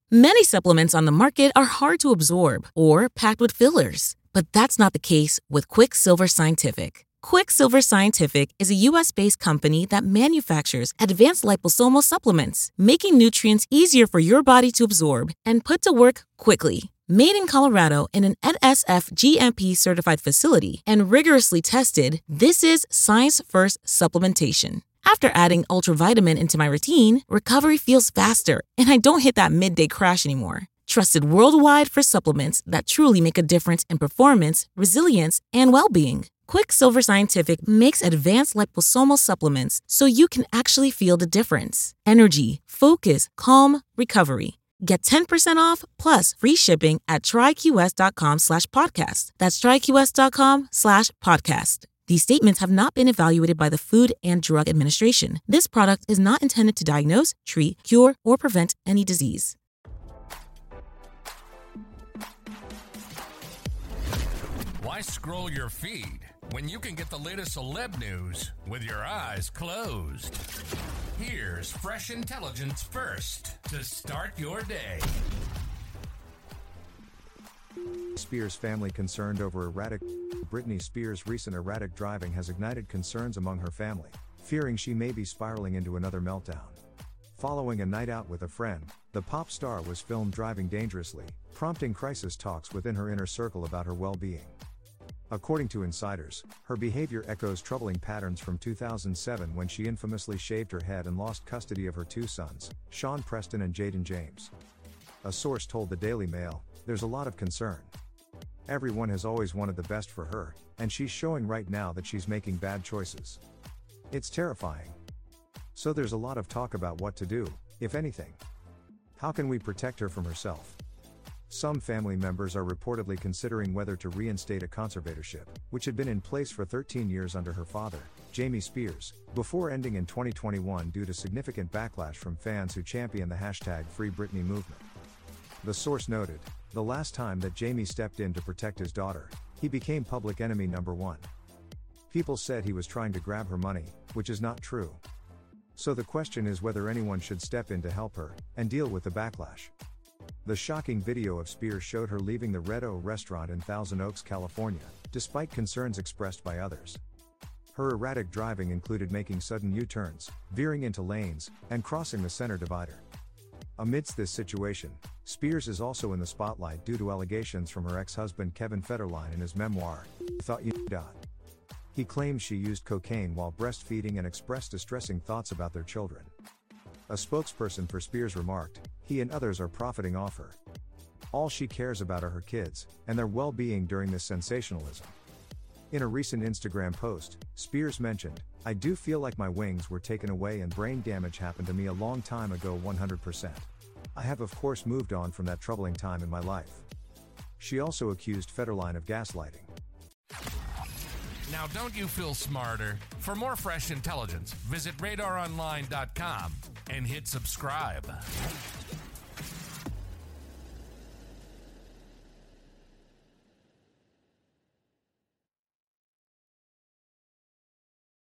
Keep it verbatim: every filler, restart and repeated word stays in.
Many supplements on the market are hard to absorb or packed with fillers, but that's not the case with Quicksilver Scientific. Quicksilver Scientific is a U S-based company that manufactures advanced liposomal supplements, making nutrients easier for your body to absorb and put to work quickly. Made in Colorado in an N S F G M P-certified facility and rigorously tested, this is science-first supplementation. After adding Ultravitamin into my routine, recovery feels faster, and I don't hit that midday crash anymore. Trusted worldwide for supplements that truly make a difference in performance, resilience, and well-being. Quicksilver Scientific makes advanced liposomal supplements so you can actually feel the difference. Energy, focus, calm, recovery. Get ten percent off plus free shipping at tryqs.com slash podcast. That's tryqs.com slash podcast. These statements have not been evaluated by the Food and Drug Administration. This product is not intended to diagnose, treat, cure, or prevent any disease. Why scroll your feed when you can get the latest celeb news with your eyes closed? Here's fresh intelligence first to start your day. Spears family concerned over erratic. Britney Spears' recent erratic driving has ignited concerns among her family, fearing she may be spiraling into another meltdown. Following a night out with a friend, the pop star was filmed driving dangerously, prompting crisis talks within her inner circle about her well-being. According to insiders, her behavior echoes troubling patterns from two thousand seven when she infamously shaved her head and lost custody of her two sons, Sean Preston and Jaden James. A source told the Daily Mail, "There's a lot of concern. Everyone has always wanted the best for her, and she's showing right now that she's making bad choices. It's terrifying. So there's a lot of talk about what to do, if anything. How can we protect her from herself?" Some family members are reportedly considering whether to reinstate a conservatorship, which had been in place for thirteen years under her father, Jamie Spears, before ending in twenty twenty-one due to significant backlash from fans who champion the hashtag Free Britney movement. The source noted, the last time that Jamie stepped in to protect his daughter, he became public enemy number one. People said he was trying to grab her money, which is not true. So the question is whether anyone should step in to help her, and deal with the backlash. The shocking video of Spears showed her leaving the Red O restaurant in Thousand Oaks, California, despite concerns expressed by others. Her erratic driving included making sudden U-turns, veering into lanes, and crossing the center divider. Amidst this situation, Spears is also in the spotlight due to allegations from her ex-husband Kevin Federline in his memoir, Thought You Died. He claims she used cocaine while breastfeeding and expressed distressing thoughts about their children. A spokesperson for Spears remarked, "He and others are profiting off her. All she cares about are her kids, and their well-being during this sensationalism." In a recent Instagram post, Spears mentioned, "I do feel like my wings were taken away and brain damage happened to me a long time ago one hundred percent. I have of course moved on from that troubling time in my life." She also accused Federline of gaslighting. Now don't you feel smarter? For more fresh intelligence, visit radar online dot com and hit subscribe.